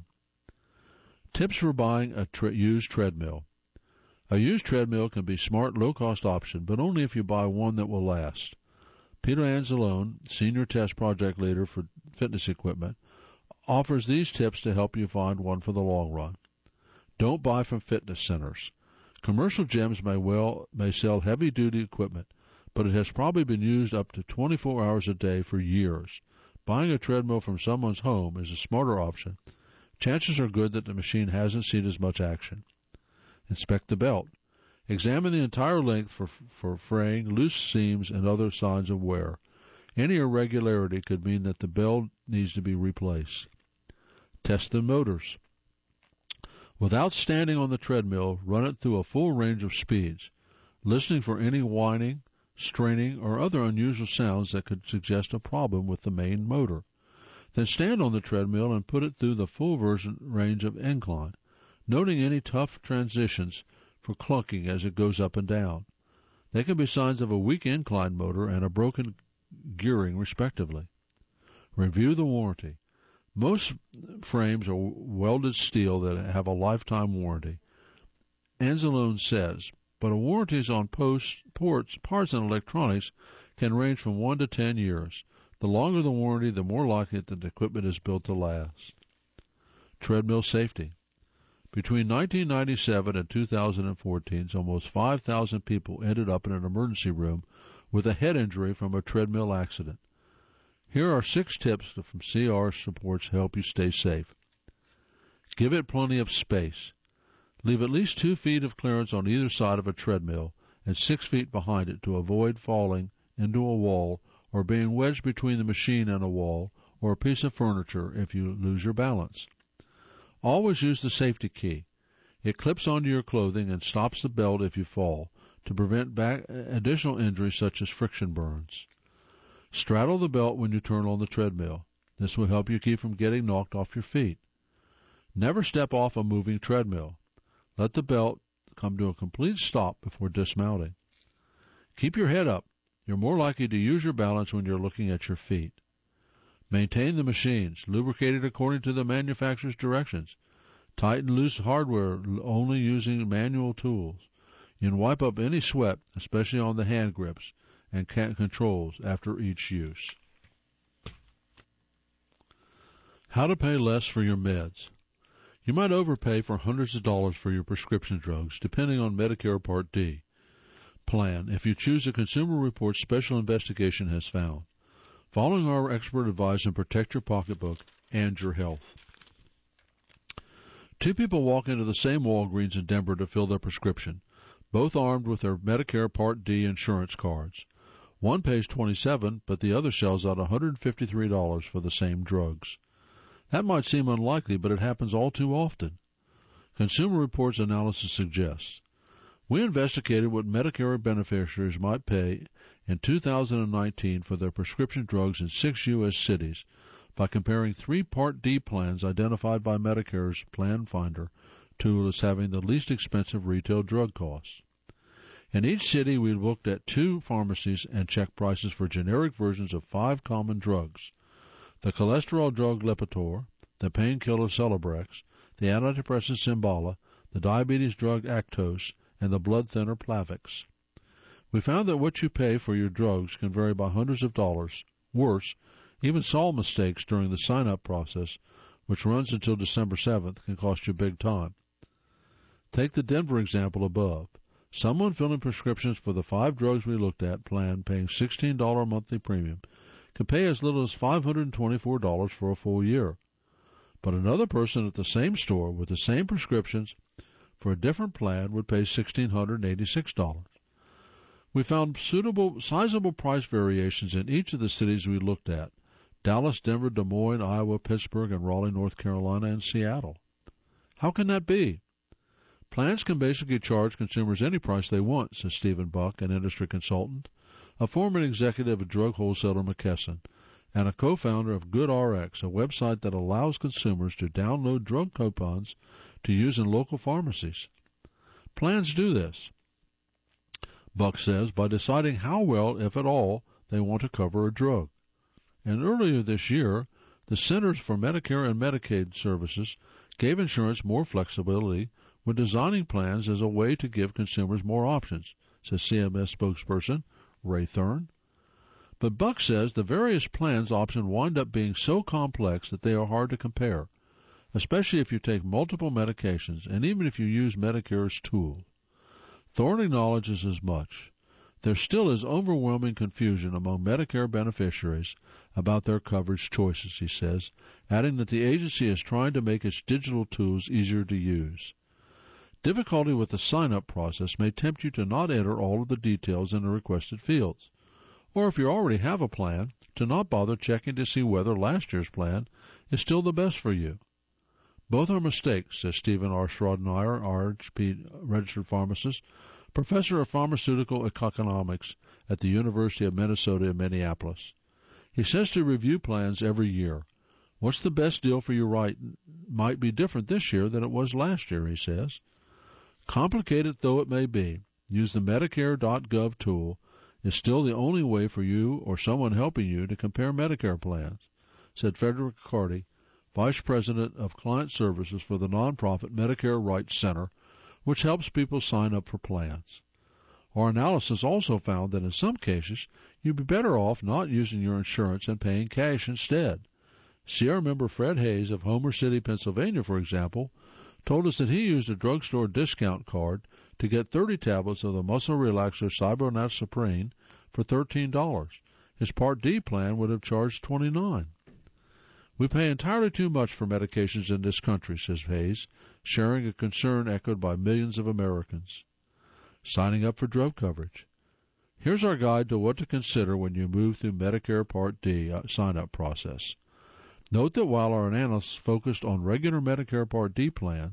Tips for buying a used treadmill. A used treadmill can be a smart, low-cost option, but only if you buy one that will last. Peter Anzalone, Senior Test Project Leader for Fitness Equipment, offers these tips to help you find one for the long run. Don't buy from fitness centers. Commercial gyms may sell heavy-duty equipment, but it has probably been used up to 24 hours a day for years. Buying a treadmill from someone's home is a smarter option. Chances are good that the machine hasn't seen as much action. Inspect the belt. Examine the entire length for fraying, loose seams, and other signs of wear. Any irregularity could mean that the belt needs to be replaced. Test the motors. Without standing on the treadmill, run it through a full range of speeds, listening for any whining, straining, or other unusual sounds that could suggest a problem with the main motor. Then stand on the treadmill and put it through the full range of incline, noting any tough transitions for clunking as it goes up and down. They can be signs of a weak incline motor and a broken gearing, respectively. Review the warranty. Most frames are welded steel that have a lifetime warranty. Anzalone says, but a warranties on parts, and electronics can range from 1 to 10 years. The longer the warranty, the more likely that the equipment is built to last. Treadmill safety. Between 1997 and 2014, almost 5,000 people ended up in an emergency room with a head injury from a treadmill accident. Here are 6 tips from CR Supports to help you stay safe. Give it plenty of space. Leave at least 2 feet of clearance on either side of a treadmill and 6 feet behind it to avoid falling into a wall or being wedged between the machine and a wall or a piece of furniture if you lose your balance. Always use the safety key. It clips onto your clothing and stops the belt if you fall to prevent additional injuries such as friction burns. Straddle the belt when you turn on the treadmill. This will help you keep from getting knocked off your feet. Never step off a moving treadmill. Let the belt come to a complete stop before dismounting. Keep your head up. You're more likely to use your balance when you're looking at your feet. Maintain the machines, lubricated according to the manufacturer's directions. Tighten loose hardware only using manual tools. You can wipe up any sweat, especially on the hand grips and controls, after each use. How to pay less for your meds. You might overpay for hundreds of dollars for your prescription drugs, depending on Medicare Part D plan, if you choose a Consumer Reports special investigation has found. Following our expert advice and protect your pocketbook and your health. Two people walk into the same Walgreens in Denver to fill their prescription, both armed with their Medicare Part D insurance cards. One pays $27, but the other shells out $153 for the same drugs. That might seem unlikely, but it happens all too often. Consumer Reports analysis suggests. We investigated what Medicare beneficiaries might pay in 2019 for their prescription drugs in 6 U.S. cities by comparing 3 Part D plans identified by Medicare's Plan Finder tool as having the least expensive retail drug costs. In each city, we looked at 2 pharmacies and checked prices for generic versions of 5 common drugs: the cholesterol drug Lipitor, the painkiller Celebrex, the antidepressant Cimbala, the diabetes drug Actos, and the blood thinner Plavix. We found that what you pay for your drugs can vary by hundreds of dollars. Worse, even small mistakes during the sign-up process, which runs until December 7th, can cost you big time. Take the Denver example above. Someone filling prescriptions for the 5 drugs we looked at plan paying $16 monthly premium can pay as little as $524 for a full year. But another person at the same store with the same prescriptions for a different plan would pay $1,686. We found sizable price variations in each of the cities we looked at: Dallas, Denver, Des Moines, Iowa, Pittsburgh, and Raleigh, North Carolina, and Seattle. How can that be? Plans can basically charge consumers any price they want, says Stephen Buck, an industry consultant, a former executive of drug wholesaler McKesson, and a co-founder of GoodRx, a website that allows consumers to download drug coupons to use in local pharmacies. Plans do this, Buck says, by deciding how well, if at all, they want to cover a drug. And earlier this year, the Centers for Medicare and Medicaid Services gave insurance more flexibility when designing plans as a way to give consumers more options, says CMS spokesperson Ray Thurn. But Buck says the various plans often wind up being so complex that they are hard to compare, especially if you take multiple medications and even if you use Medicare's tool. Thorne acknowledges as much. There still is overwhelming confusion among Medicare beneficiaries about their coverage choices, he says, adding that the agency is trying to make its digital tools easier to use. Difficulty with the sign-up process may tempt you to not enter all of the details in the requested fields, or if you already have a plan, to not bother checking to see whether last year's plan is still the best for you. Both are mistakes, says Stephen R. Schrodenauer, RHP registered pharmacist, professor of pharmaceutical economics at the University of Minnesota in Minneapolis. He says to review plans every year. What's the best deal for you might be different this year than it was last year, he says. Complicated though it may be, use the Medicare.gov tool is still the only way for you or someone helping you to compare Medicare plans, said Frederick Carty, Vice President of Client Services for the nonprofit Medicare Rights Center, which helps people sign up for plans. Our analysis also found that in some cases you'd be better off not using your insurance and paying cash instead. Sierra member Fred Hayes of Homer City, Pennsylvania, for example, told us that he used a drugstore discount card to get 30 tablets of the muscle relaxer Cybernat Supreme for $13. His Part D plan would have charged $29. We pay entirely too much for medications in this country, says Hayes, sharing a concern echoed by millions of Americans. Signing up for drug coverage. Here's our guide to what to consider when you move through Medicare Part D sign-up process. Note that while our analysts focused on regular Medicare Part D plans,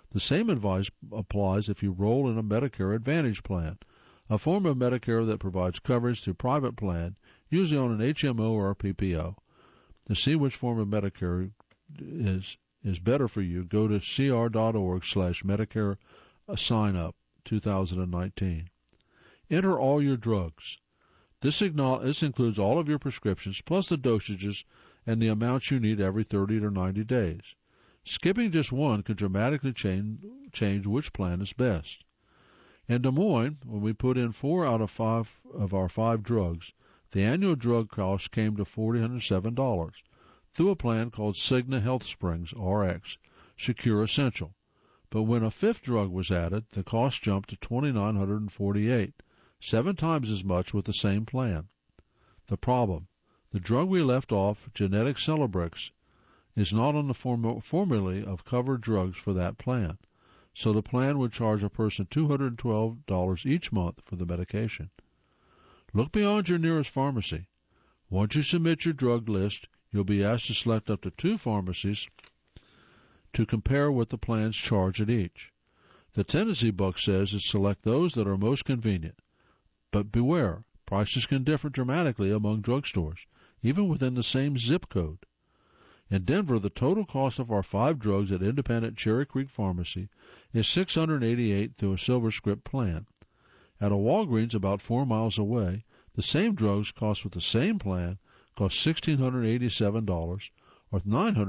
The same advice applies if you roll in a Medicare Advantage plan, a form of Medicare that provides coverage through private plan, usually on an HMO or a PPO. To see which form of Medicare is better for you, go to cr.org/Medicare sign up 2019. Enter all your drugs. This includes all of your prescriptions plus the dosages and the amounts you need every 30 to 90 days. Skipping just one could dramatically change which plan is best. In Des Moines, when we put in 4 out of 5 of our 5 drugs, the annual drug cost came to $407 through a plan called Cigna Health Springs RX Secure Essential. But when a 5th drug was added, the cost jumped to $2,948, 7 times as much with the same plan. The problem: the drug we left off, Genetic Celebrex, is not on the formulae of covered drugs for that plan, so the plan would charge a person $212 each month for the medication. Look beyond your nearest pharmacy. Once you submit your drug list, you'll be asked to select up to 2 pharmacies to compare what the plans charge at each. The tendency book says is select those that are most convenient. But beware, prices can differ dramatically among drugstores, even within the same zip code. In Denver, the total cost of our 5 drugs at independent Cherry Creek Pharmacy is $688 through a SilverScript plan. At a Walgreens about 4 miles away, the same drugs cost with the same plan cost $1,687 or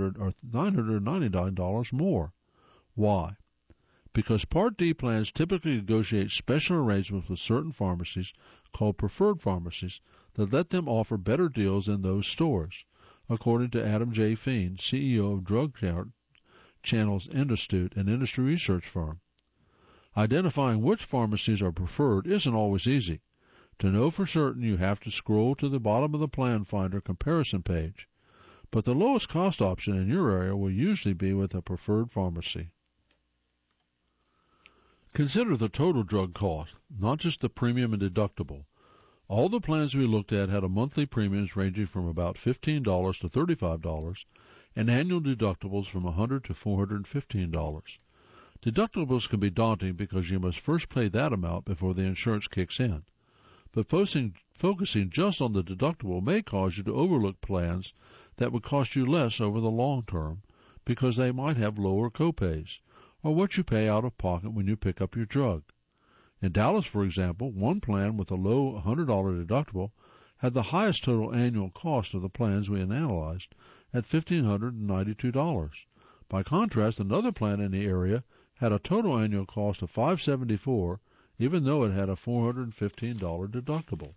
$999 more. Why? Because Part D plans typically negotiate special arrangements with certain pharmacies called preferred pharmacies that let them offer better deals in those stores, according to Adam J. Feen, CEO of Drug Channels Institute, an industry research firm. Identifying which pharmacies are preferred isn't always easy. To know for certain, you have to scroll to the bottom of the Plan Finder comparison page, but the lowest cost option in your area will usually be with a preferred pharmacy. Consider the total drug cost, not just the premium and deductible. All the plans we looked at had a monthly premiums ranging from about $15 to $35 and annual deductibles from $100 to $415. Deductibles can be daunting because you must first pay that amount before the insurance kicks in. But focusing just on the deductible may cause you to overlook plans that would cost you less over the long term because they might have lower copays or what you pay out of pocket when you pick up your drug. In Dallas, for example, one plan with a low $100 deductible had the highest total annual cost of the plans we analyzed at $1,592. By contrast, another plan in the area had a total annual cost of $574, even though it had a $415 deductible.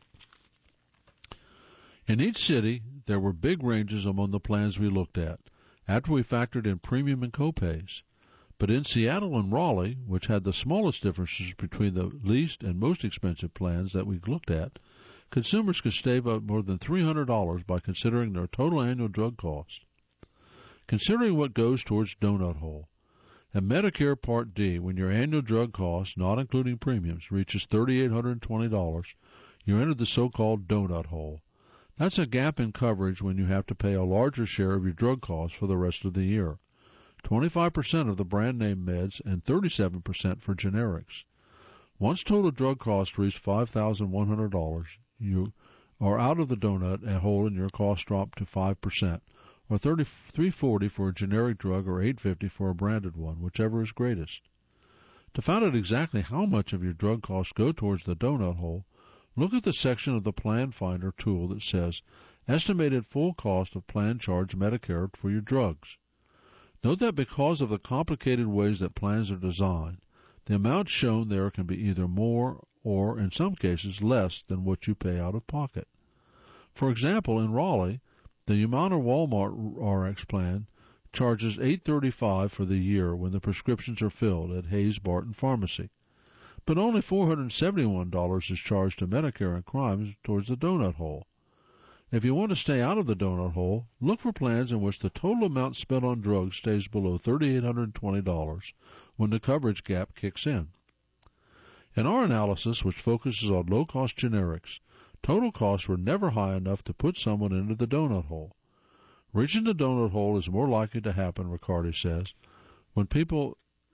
In each city, there were big ranges among the plans we looked at, after we factored in premium and copays. But in Seattle and Raleigh, which had the smallest differences between the least and most expensive plans that we looked at, consumers could save up more than $300 by considering their total annual drug cost. Considering what goes towards donut hole. At Medicare Part D, when your annual drug cost, not including premiums, reaches $3,820, you enter the so-called donut hole. That's a gap in coverage when you have to pay a larger share of your drug costs for the rest of the year. 25% of the brand name meds and 37% for generics. Once total drug costs reach $5,100, you are out of the donut hole and your costs drop to 5%, or $340 for a generic drug or $850 for a branded one, whichever is greatest. To find out exactly how much of your drug costs go towards the donut hole, look at the section of the Plan Finder tool that says Estimated Full Cost of Plan Charge Medicare for Your Drugs. Note that because of the complicated ways that plans are designed, the amount shown there can be either more or, in some cases, less than what you pay out of pocket. For example, in Raleigh, the Humana Walmart RX plan charges $835 for the year when the prescriptions are filled at Hayes Barton Pharmacy, but only $471 is charged to Medicare and Crimes towards the donut hole. If you want to stay out of the donut hole, look for plans in which the total amount spent on drugs stays below $3,820 when the coverage gap kicks in. In our analysis, which focuses on low-cost generics, total costs were never high enough to put someone into the donut hole. Reaching the donut hole is more likely to happen, Riccardi says, when people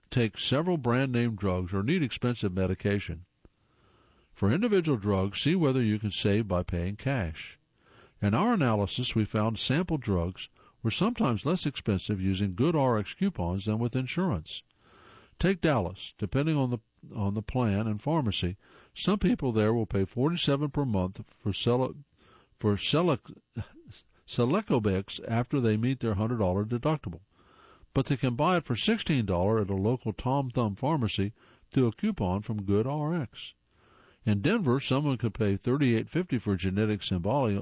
take several brand-name drugs or need expensive medication. For individual drugs, see whether you can save by paying cash. In our analysis, we found sample drugs were sometimes less expensive using good RX coupons than with insurance. Take Dallas. Depending on the plan and pharmacy, some people there will pay $47 per month for Selecobix after they meet their $100 deductible, but they can buy it for $16 at a local Tom Thumb pharmacy through a coupon from Good RX. In Denver, someone could pay $38.50 for genetic Symbolia,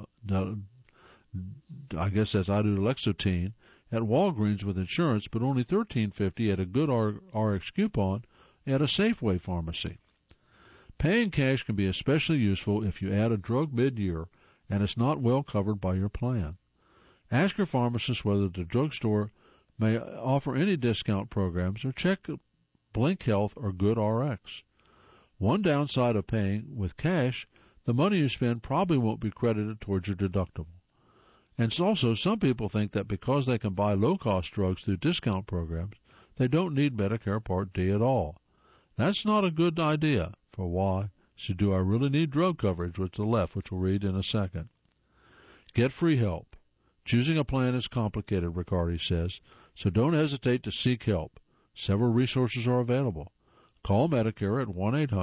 I guess that's idulexotine, at Walgreens with insurance, but only $13.50 at a Good RX coupon at a Safeway pharmacy. Paying cash can be especially useful if you add a drug mid-year and it's not well covered by your plan. Ask your pharmacist whether the drugstore may offer any discount programs, or check Blink Health or Good RX. One downside of paying with cash, the money you spend probably won't be credited towards your deductible. And also, some people think that because they can buy low-cost drugs through discount programs, they don't need Medicare Part D at all. That's not a good idea. For why? So do I really need drug coverage with the left, which we'll read in a second. Get free help. Choosing a plan is complicated, Riccardi says, so don't hesitate to seek help. Several resources are available. Call Medicare at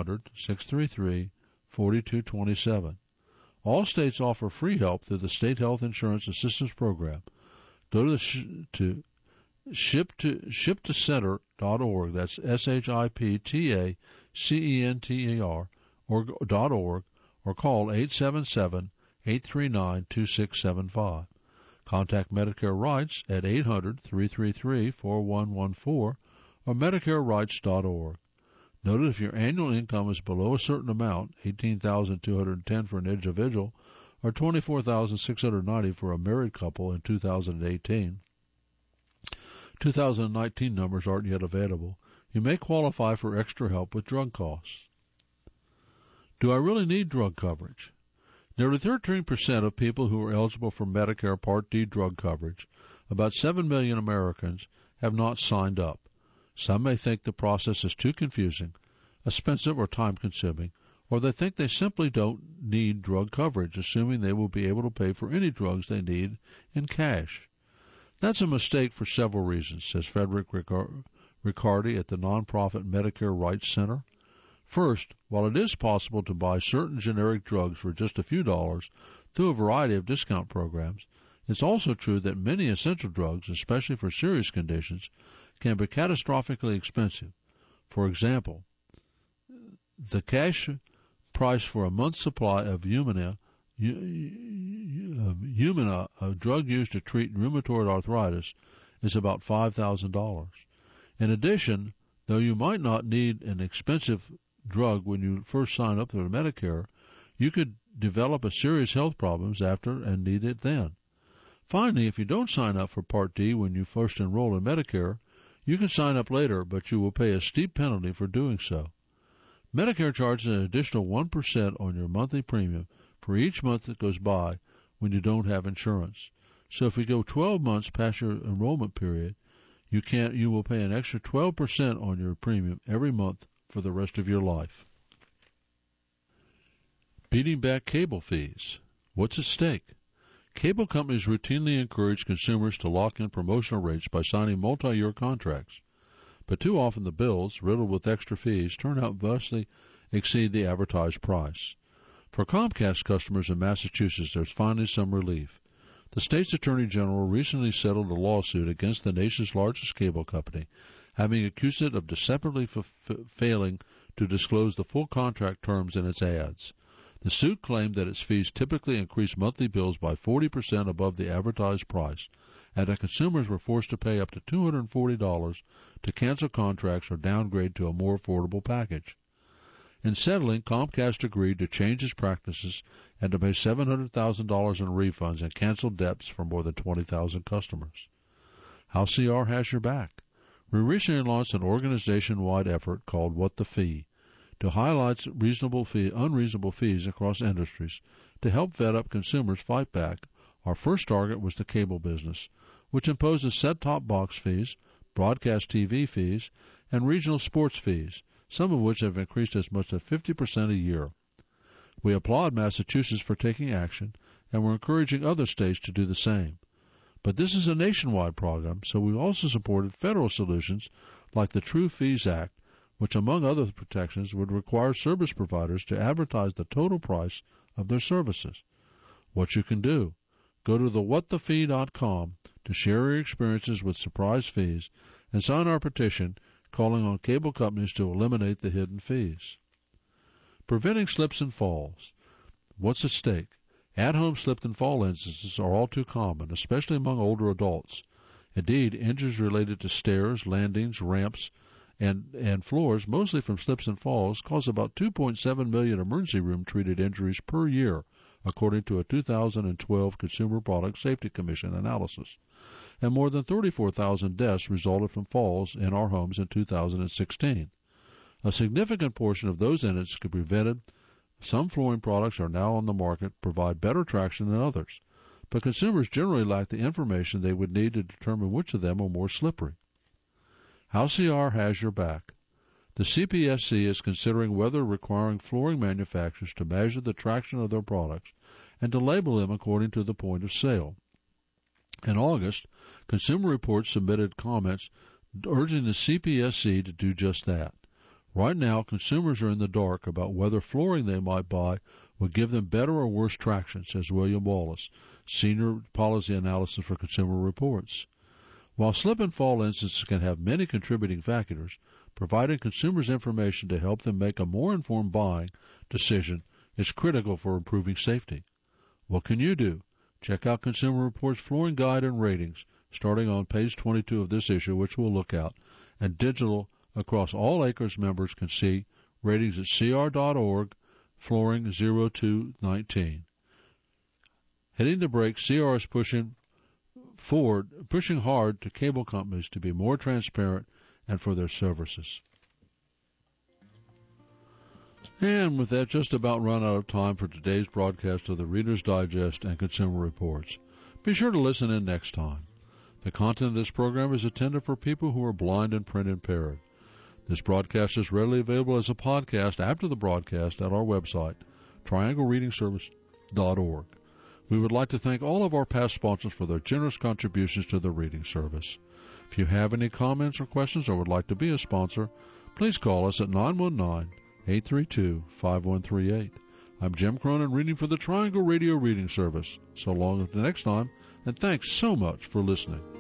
1-800-633-4227. All states offer free help through the State Health Insurance Assistance Program. Go to shiptocenter.org, that's SHIPTACENTER, or .org, or call 877-839-2675. Contact Medicare Rights at 800-333-4114 or MedicareRights.org. Note that if your annual income is below a certain amount, $18,210 for an individual or $24,690 for a married couple in 2018, 2019 numbers aren't yet available, you may qualify for extra help with drug costs. Do I really need drug coverage? Nearly 13% of people who are eligible for Medicare Part D drug coverage, about 7 million Americans, have not signed up. Some may think the process is too confusing, expensive, or time-consuming, or they think they simply don't need drug coverage, assuming they will be able to pay for any drugs they need in cash. That's a mistake for several reasons, says Frederick Riccardi at the nonprofit Medicare Rights Center. First, while it is possible to buy certain generic drugs for just a few dollars through a variety of discount programs, it's also true that many essential drugs, especially for serious conditions, can be catastrophically expensive. For example, the cash price for a month's supply of Humana, a drug used to treat rheumatoid arthritis, is about $5,000. In addition, though you might not need an expensive drug when you first sign up for Medicare, you could develop a serious health problems after and need it then. Finally, if you don't sign up for Part D when you first enroll in Medicare, you can sign up later, but you will pay a steep penalty for doing so. Medicare charges an additional 1% on your monthly premium for each month that goes by when you don't have insurance. So if you go 12 months past your enrollment period, you will pay an extra 12% on your premium every month for the rest of your life. Beating back cable fees. What's at stake? Cable companies routinely encourage consumers to lock in promotional rates by signing multi-year contracts, but too often the bills, riddled with extra fees, turn out vastly exceed the advertised price. For Comcast customers in Massachusetts, there's finally some relief. The state's Attorney General recently settled a lawsuit against the nation's largest cable company, having accused it of deceptively failing to disclose the full contract terms in its ads. The suit claimed that its fees typically increased monthly bills by 40% above the advertised price, and that consumers were forced to pay up to $240 to cancel contracts or downgrade to a more affordable package. In settling, Comcast agreed to change its practices and to pay $700,000 in refunds and cancel debts for more than 20,000 customers. How CR has your back? We recently launched an organization-wide effort called What the Fee, to highlight unreasonable fees across industries to help fed-up consumers fight back. Our first target was the cable business, which imposes set-top box fees, broadcast TV fees, and regional sports fees, some of which have increased as much as 50% a year. We applaud Massachusetts for taking action, and we're encouraging other states to do the same. But this is a nationwide program, so we've also supported federal solutions like the True Fees Act, which, among other protections, would require service providers to advertise the total price of their services. What you can do: go to thewhatthefee.com to share your experiences with surprise fees and sign our petition calling on cable companies to eliminate the hidden fees. Preventing slips and falls. What's at stake? At-home slip and fall instances are all too common, especially among older adults. Indeed, injuries related to stairs, landings, ramps, and floors, mostly from slips and falls, cause about 2.7 million emergency room-treated injuries per year, according to a 2012 Consumer Product Safety Commission analysis. And more than 34,000 deaths resulted from falls in our homes in 2016. A significant portion of those incidents could be prevented. Some flooring products are now on the market, provide better traction than others, but consumers generally lack the information they would need to determine which of them are more slippery. How CR has your back. The CPSC is considering whether requiring flooring manufacturers to measure the traction of their products and to label them according to the point of sale. In August, Consumer Reports submitted comments urging the CPSC to do just that. Right now, consumers are in the dark about whether flooring they might buy would give them better or worse traction, says William Wallace, Senior Policy Analyst for Consumer Reports. While slip and fall instances can have many contributing factors, providing consumers information to help them make a more informed buying decision is critical for improving safety. What can you do? Check out Consumer Reports' Flooring Guide and Ratings, starting on page 22 of this issue, which we'll look at, and digital across all ACRES members can see ratings at cr.org, flooring 0219. Hitting the brake, CR is pushing hard to cable companies to be more transparent and for their services. And with that, just about run out of time for today's broadcast of the Reader's Digest and Consumer Reports. Be sure to listen in next time. The content of this program is intended for people who are blind and print impaired. This broadcast is readily available as a podcast after the broadcast at our website, trianglereadingservice.org. We would like to thank all of our past sponsors for their generous contributions to the reading service. If you have any comments or questions or would like to be a sponsor, please call us at 919-832-5138. I'm Jim Cronin, reading for the Triangle Radio Reading Service. So long until next time, and thanks so much for listening.